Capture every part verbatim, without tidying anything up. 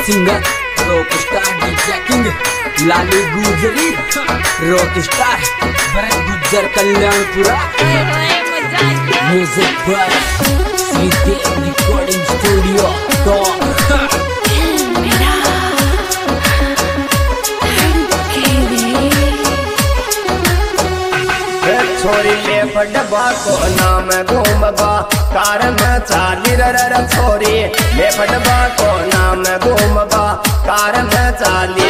Singer Rockstar DJ king Lali Gujri rockstar Bharat Gujjar Kalyanpura music पर Shridev recording studio top छोरी ले फटबा को नाम घूमबा कार में चाली रर छोरी ले फटबा को नाम घूमबा कार में चाली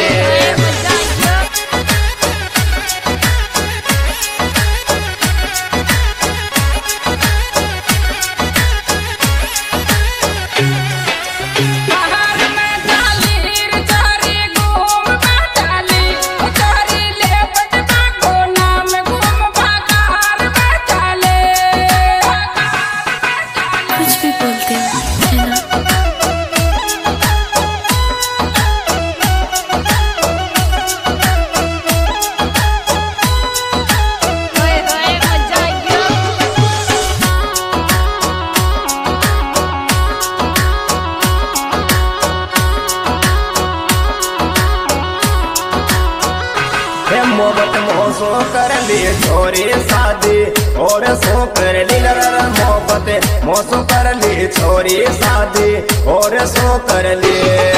मोहब्बत मोसो कर ली छोरी शादी और सो कर ली मोहब्बत मोसो कर ली छोरी शादी और सो कर ली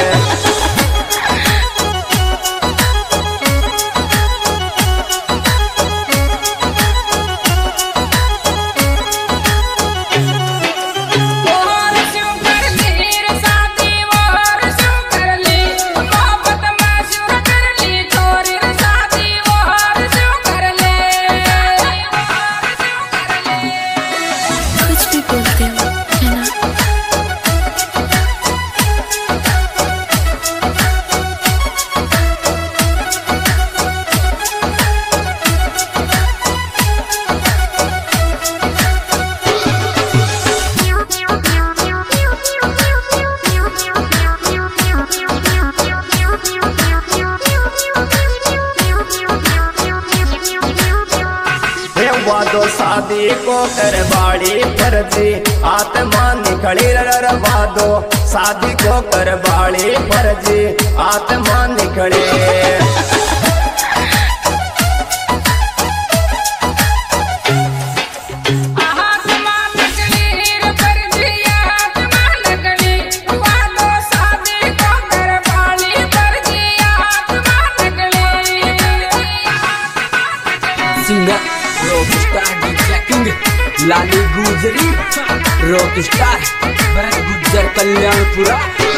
वादो शादी को कर बाड़ी फर्जी आत्मा निकली रर वादो शादी को कर बाड़ी फर्जी आत्मा निकले singer Rockstar DJ king Lali Gujri rockstar Bharat Gujjar Kalyanpura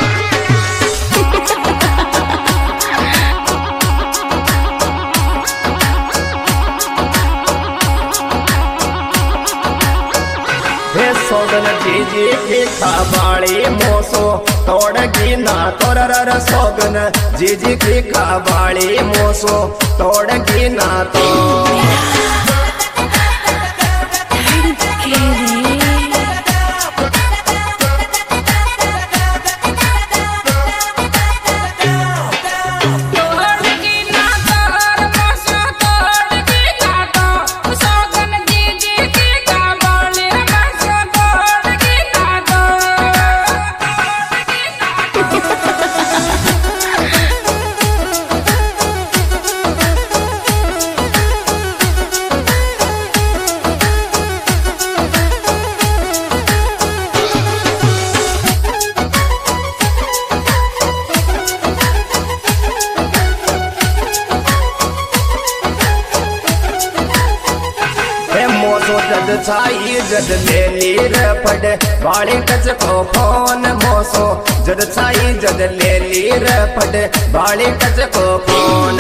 सोगन जीजी की खाबाड़ी मोसो तोड़गी ना तोरर सोगन जीजी की खाबाड़ी मोसो तोड़गी ना तो जद छाई जद ले लीर फट बाड़ी कच को फोन मोसो जद छाई जद ले लीर फट बाड़ी कच को फोन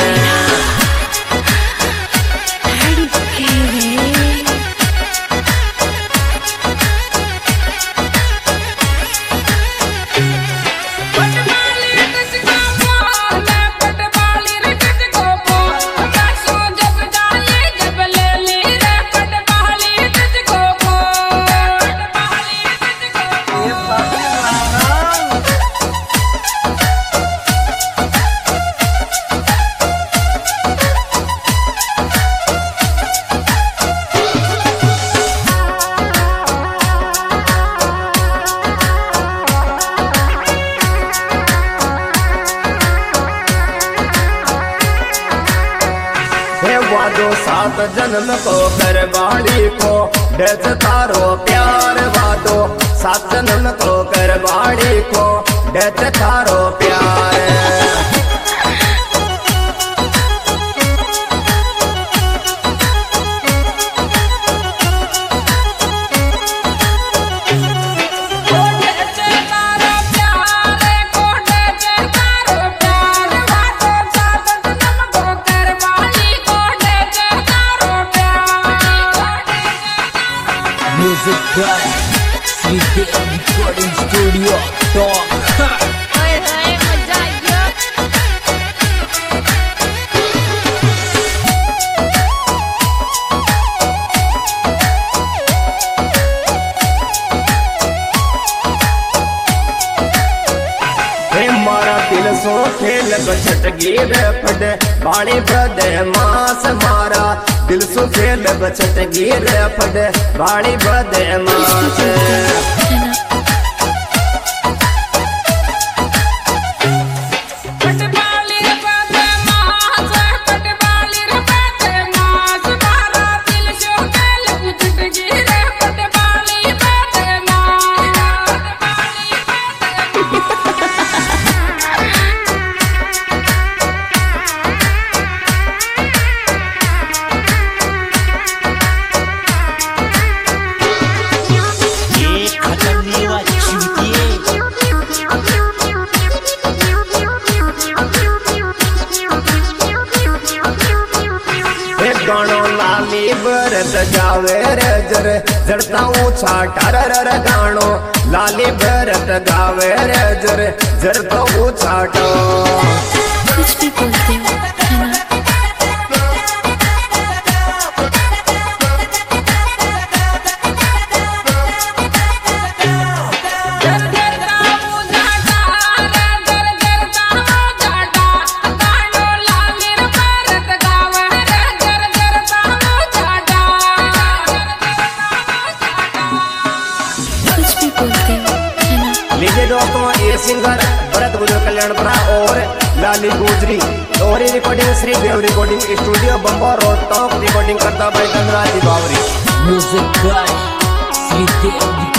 वादो सात जन्म को करवाड़ी को डच तारो प्यार वादो सात जन्म को करवाड़ी को डच तारो प्यार Music by Sweet Recording Studio. Talk. Oi, oi, मजा आया। हे मारा दिल सो खेल बचट गिर फट बाणी बदे मास मारा दिल सो खेल बचट गिर फट बाणी बदे मास गानो लाली भरत गावे रे जर जड़ता ऊंचा टरर गानो लाली भरत गावे रे जर जड़ता ऊंचा टो कुछ भी बोलते हो है ना। लीजिए दोस्तों ये सिंगर भरत गुजर कल्याणपुरा और लाली गुजरी और recording Shri Dev recording studio बम्बा रोहतक रिकॉर्डिंग करता भाई धनराज बावरी। Music by Sweet